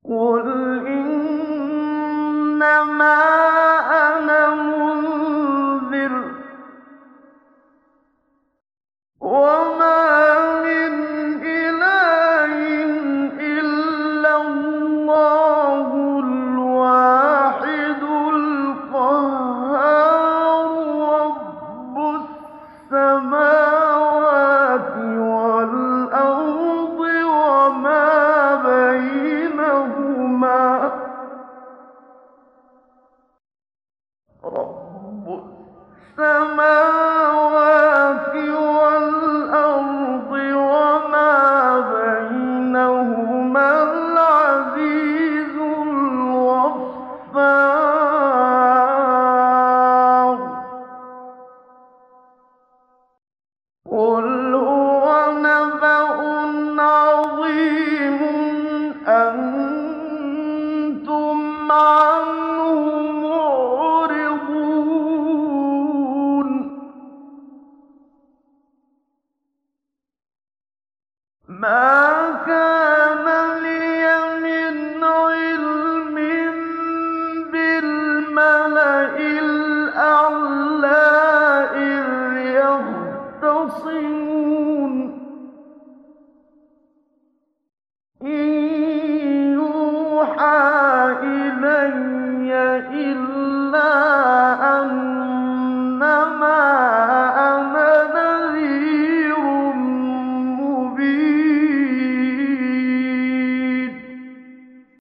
قُلْ إِنَّمَا أَنَا مُنذِرٌ ۖ وَمَا مِنْ إِلَٰهٍ إِلَّا اللَّهُ الْوَاحِدُ الْقَهَّارُ رَبُّ السَّمَاوَاتِ وَالْأَرْضِ وَمَا بَيْنَهُمَا الْعَزِيزُ الْغَفَّارُ قُلْ هُوَ نَبَأٌ عَظِيمٌ أَنتُمْ عَنْهُ مُعْرِضُونَ مَا كَانَ لِيَ مِنْ عِلْمٍ بِالْمَلَإِ الْأَعْلَىٰ إِذْ يَخْتَصِمُونَ إِن يُوحَىٰ إِلَيَّ إِلَّا